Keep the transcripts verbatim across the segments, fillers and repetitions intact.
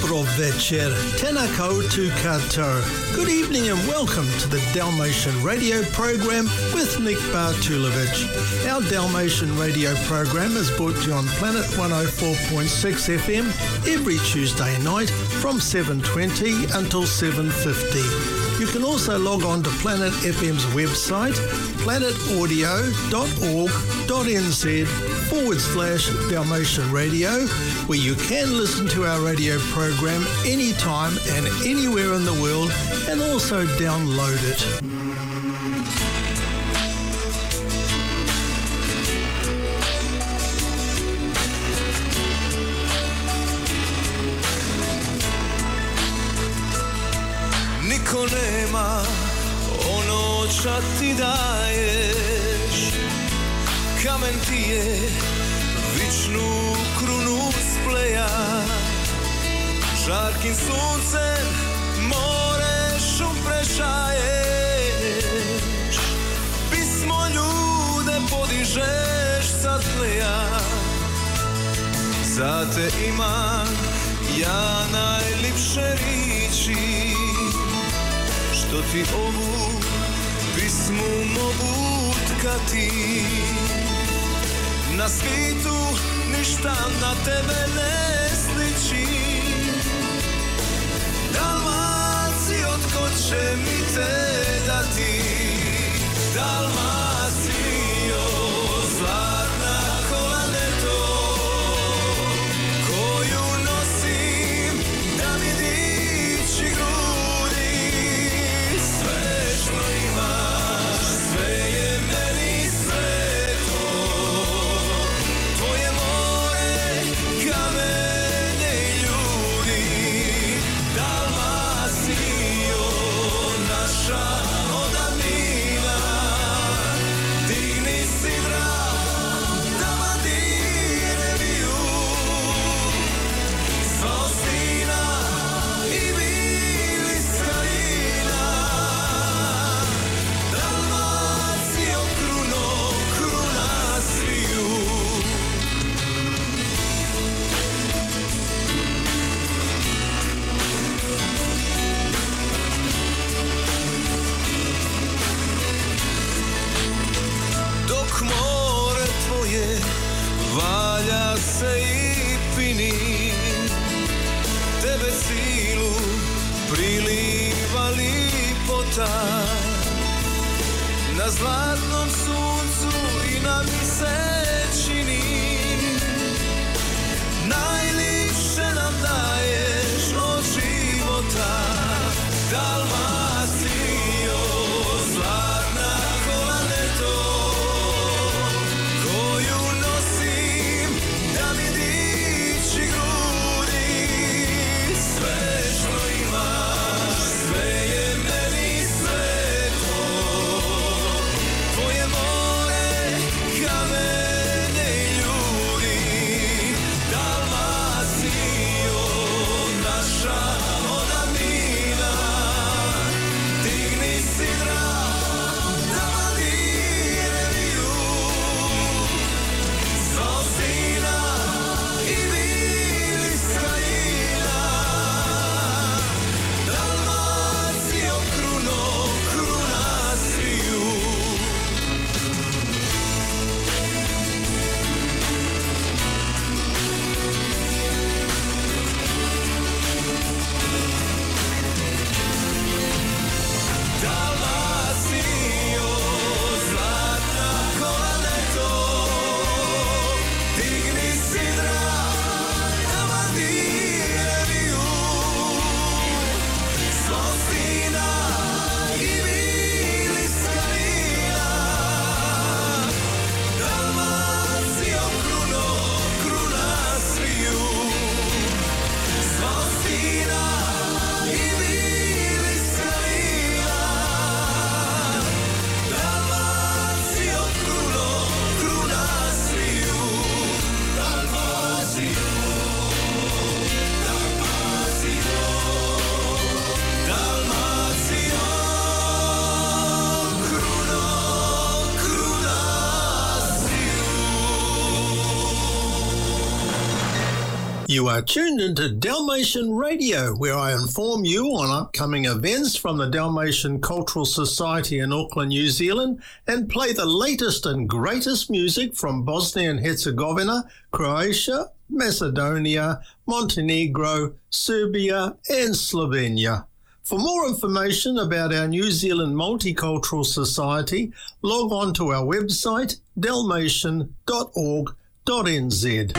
Dobro večer, tena koutou katoa. Good evening and welcome to the Dalmatian Radio program with Nick Bartulovic. Our Dalmatian Radio program is brought to you on Planet one oh four point six F M every Tuesday night from seven twenty until seven fifty. You can also log on to Planet F M's website, planetaudio.org.nz forward slash Dalmatian Radio, where you can listen to our radio program anytime and anywhere in the world and also download it. Niko nema ono ča ti daješ, kamen ti je vičnu krunu spleja, žarkim suncem more šum prešaješ, pismo ljude podižeš sa tleja, za te imam ja najlipše riči, što ti ovu pismu mogu tkati. Na svitu ništa na tebe ne sliči, Dalmacijo, tko će mi te dati? Dalmacijo, zlatna kolaneto, koju nosim da mi diči grudi. Sve što imaš, sve je meni sveto, tvoje more, kamenje i ljudi. Dalmacijo, naša odavnina, digni sidra, da bandire biju, zvao sina i bili skalina. Dalmacijo, kruno, kruna sviju. Dok more tvoje valja se i pini, tebe silu priliva lipota, na zlatnom suncu i na mjesečini, najlipše nam daješ od života. Dalmacijo, zlatna kolaneto, koju nosim da mi diči grudi. Sve što imaš, sve je meni sveto, tvoje more, kamenje i ljudi. You are tuned into Dalmatian Radio, where I inform you on upcoming events from the Dalmatian Cultural Society in Auckland, New Zealand, and play the latest and greatest music from Bosnia and Herzegovina, Croatia, Macedonia, Montenegro, Serbia, and Slovenia. For more information about our New Zealand Multicultural Society, log on to our website, dalmatian dot org dot n z.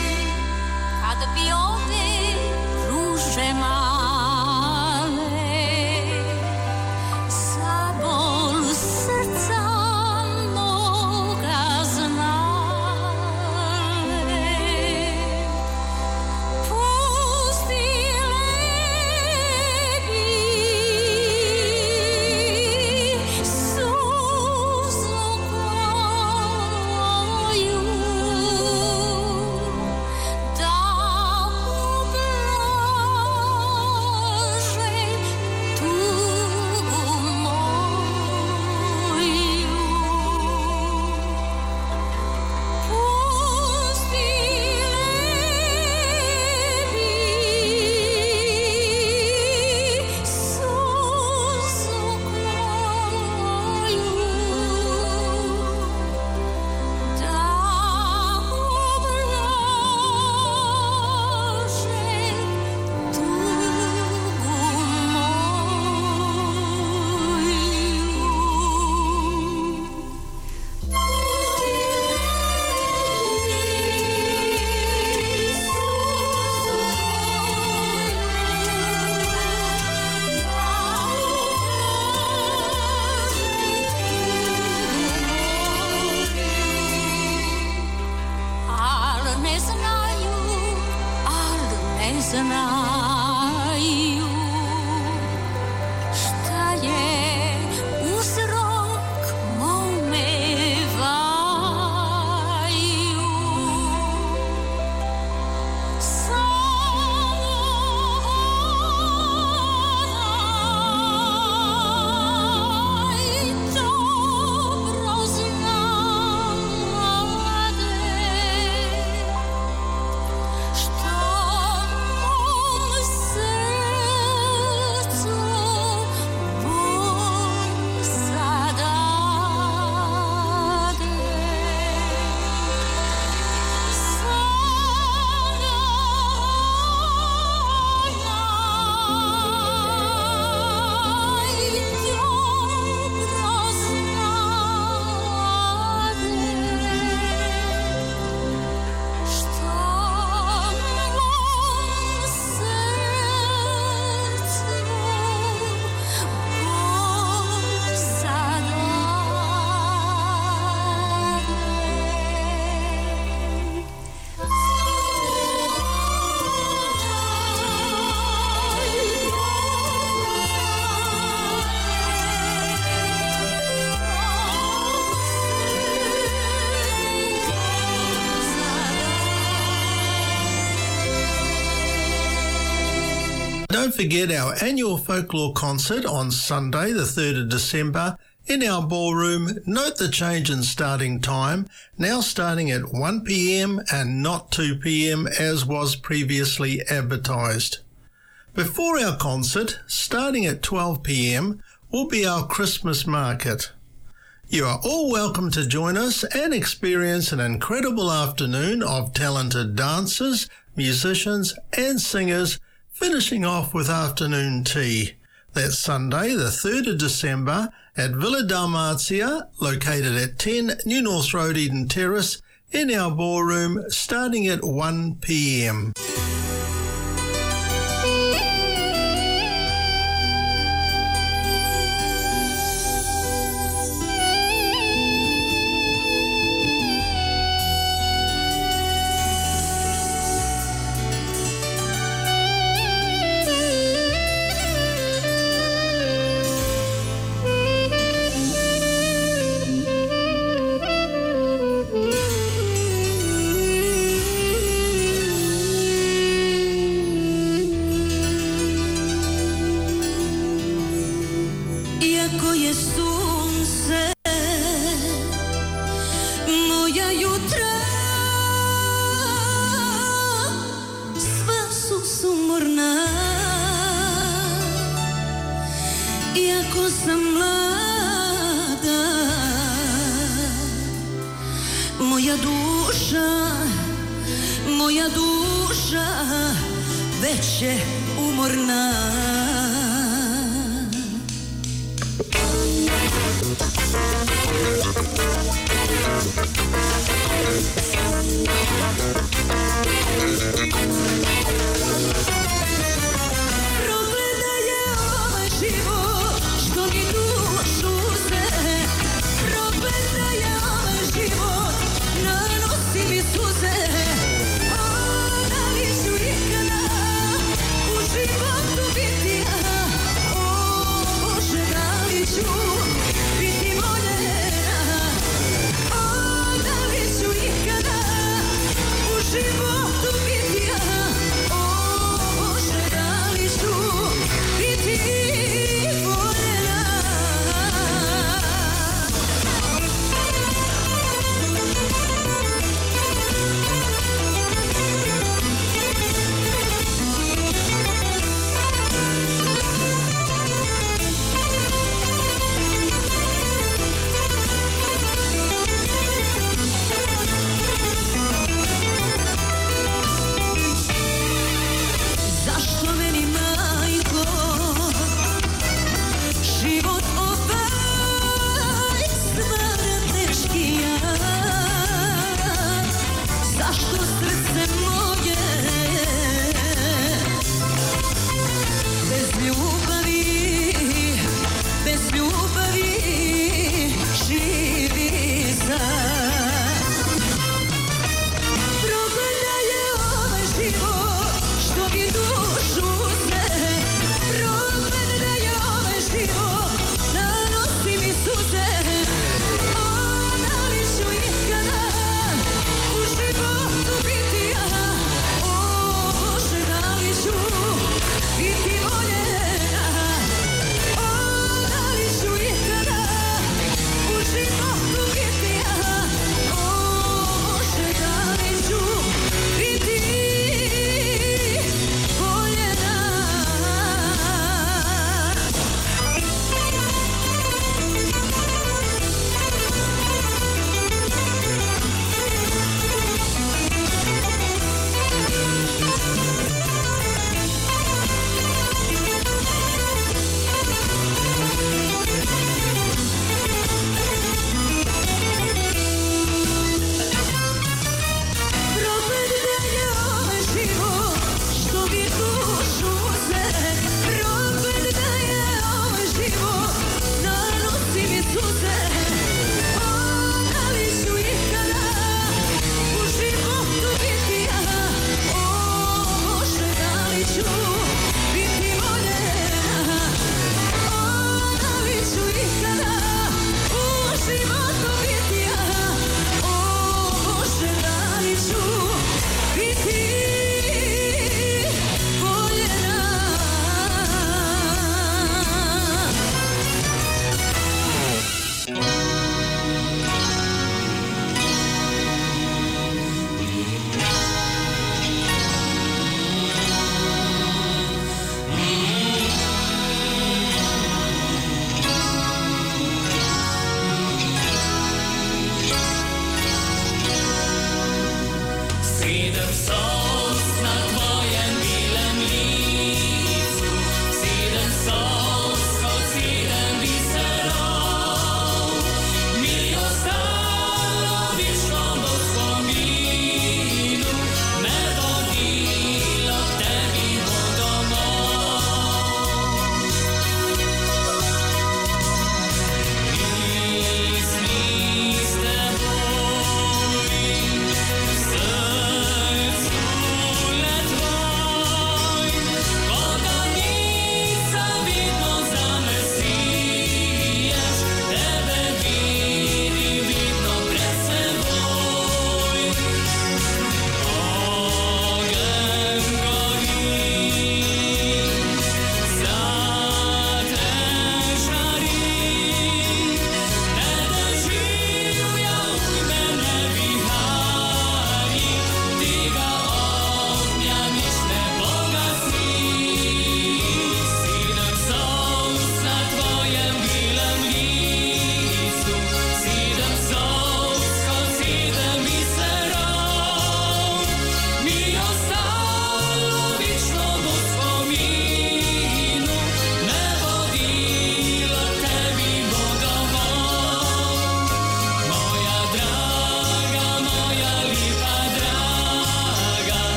Kad bi ove ruže male Don't forget our annual folklore concert on Sunday, the third of December, in our ballroom. Note the change in starting time, now starting at one p m and not two p m as was previously advertised. Before our concert, starting at twelve p m, will be our Christmas market. You are all welcome to join us and experience an incredible afternoon of talented dancers, musicians and singers, finishing off with afternoon tea. That's Sunday, the third of December, at Villa Dalmatia, located at ten New North Road, Eden Terrace, in our ballroom, starting at one p m. Moja duša, moja duša već je umorna. Progleda je ovaj život što mi dušu uze. Progleda je ovaj život, nanosi mi suze. O, da li ću ikada u životu biti ja? O, Bože, da li ću biti voljena? O, da li ću ikada u životu biti ja? O, Bože, da li ću biti voljena? Zašto meni, majko, život ovaj stvara teški jad? Zašto srce moje bez ljubavi, bez ljubavi živi sad? Progleda je ovaj život što mi dušu uze. Progleda je ovaj život, nanosi mi suze. O, da li ću ikada u životu biti ja? O, Bože, da li ću biti voljena?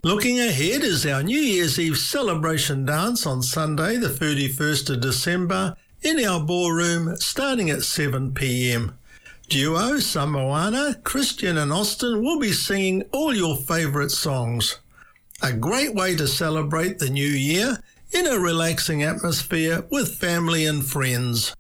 Looking ahead is our New Year's Eve celebration dance on Sunday, the thirty-first of December, in our ballroom starting at seven p m. Duo Samoana, Christian and Austin will be singing all your favourite songs. A great way to celebrate the new year in a relaxing atmosphere with family and friends.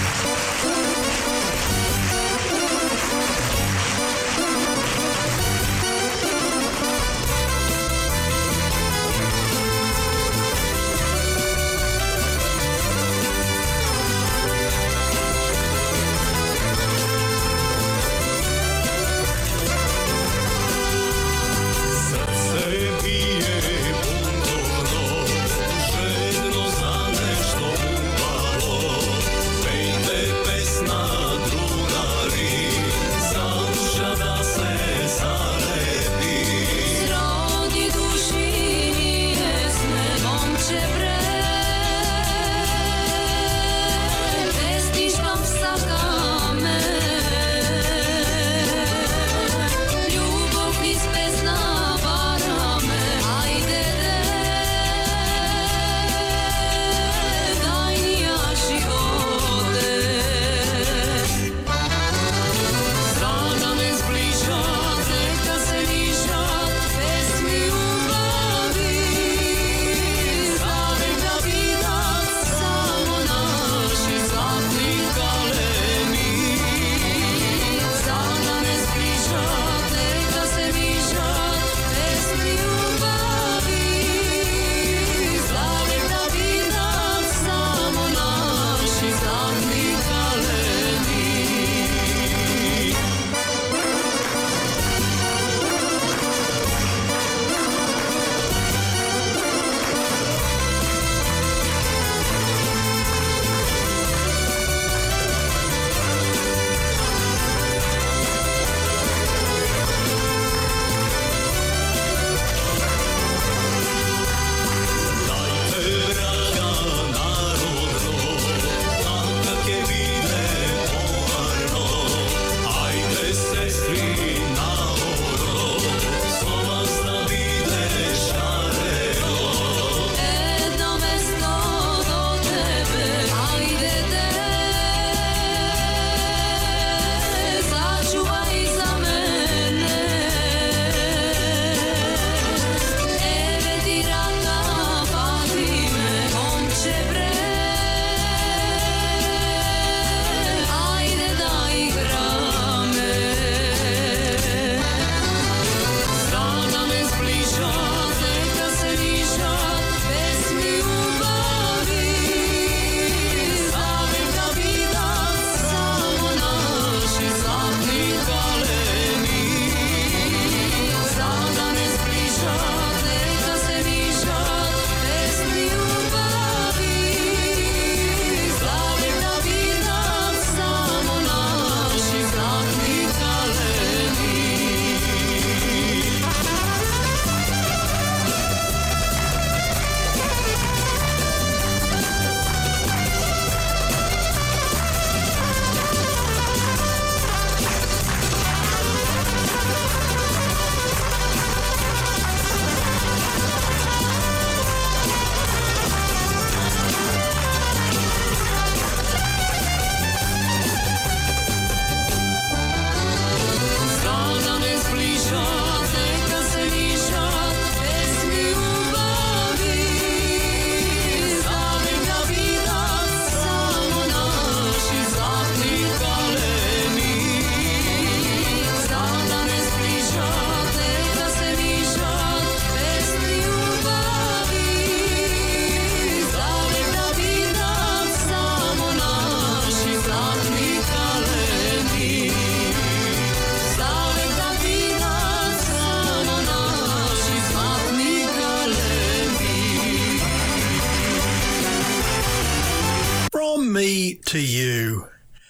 me to you.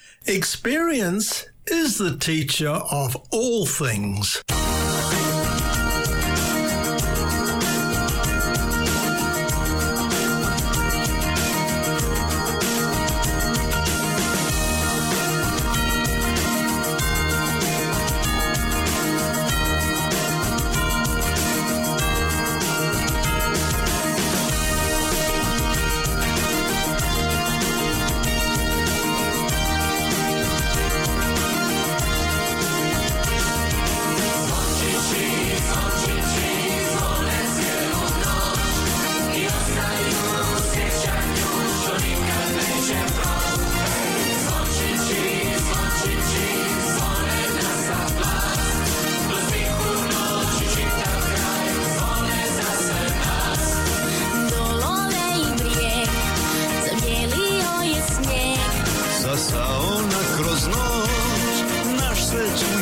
Experience is the teacher of all things.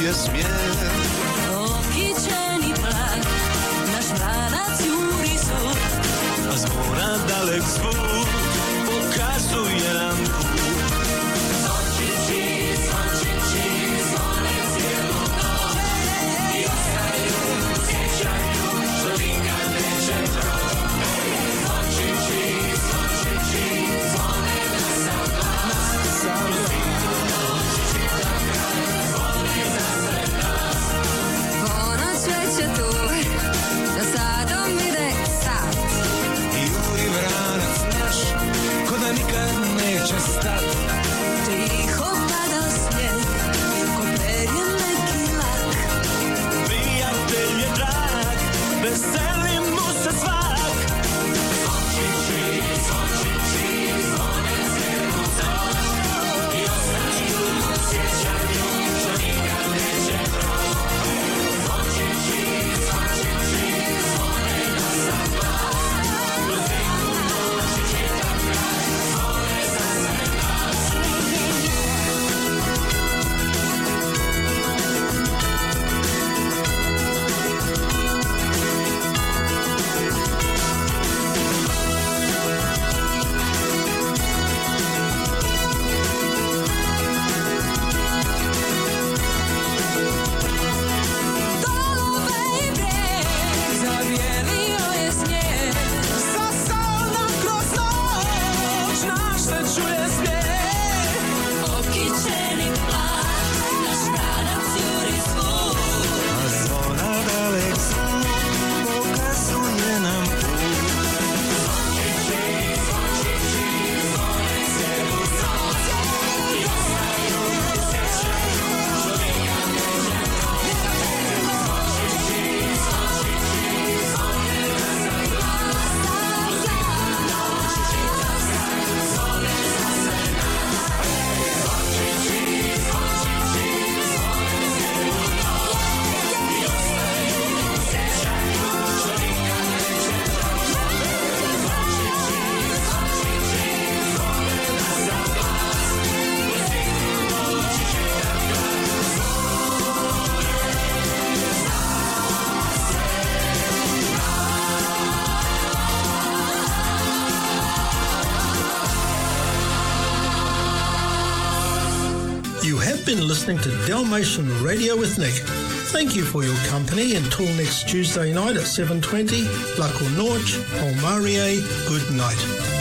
je smiech. Okičený plak, náš vládac júri súd. A z mora dalek zvuk pokazuje nám púd. Zvončičí, zvončičí, zvonec je luno. I ostajú, sviečajú, čo vinka teče krv. Zvončičí, zvončičí, zvonec sa hlas. Ponoć već je tu, da sadom ide sad. Juri vranac naš, ko da nikad neće stat. Tiho pada snijeg, ko perje neki lak. Prijatelj je drag, veseli mu se svak. Zvončići, zvončići, zvonec je lunoć. I ostaju u sjećanju, što nikad neće proć. Zvončići, zvončići, zvone na sam glas. Kroz tihu noć i čitav kraj, zvone za sve nas. Dolove i brijeg, zabijelio je snijeg. Sasao nam kroz noć, naš se čuje smijeh. Okičeni plak, naš vranac juri svud. A zvona dalek zvuk pokazuje nam put. Zvončići, zvončići, zvonec je lunoć. I ostaju, sjećaju, što nikad neće proć. Zvončići, zvončići, zvone na sam glas. Kroz tihu noć i čitav kraj, zvone za sve nas. Zvončići, zvončići, zvonec je lunoć. I ostaju, sjećaju, što nikad neće proć. Zvončići, zvončići, zvone na sam glas. Kroz tihu noć i čitav kraj, You have been listening to Dalmatian Radio with Nick. Thank you for your company until next Tuesday night at seven twenty. Lako Norch, Polmarie, good night.